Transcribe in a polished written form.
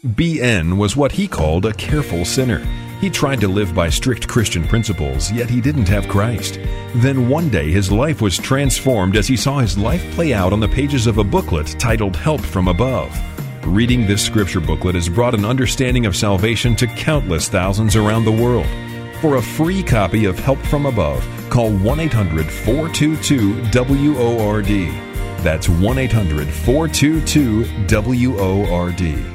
BN was what he called a careful sinner. He tried to live by strict Christian principles, yet he didn't have Christ. Then one day his life was transformed as he saw his life play out on the pages of a booklet titled Help from Above. Reading this scripture booklet has brought an understanding of salvation to countless thousands around the world. For a free copy of Help from Above, call 1-800-422-WORD. That's 1-800-422-WORD.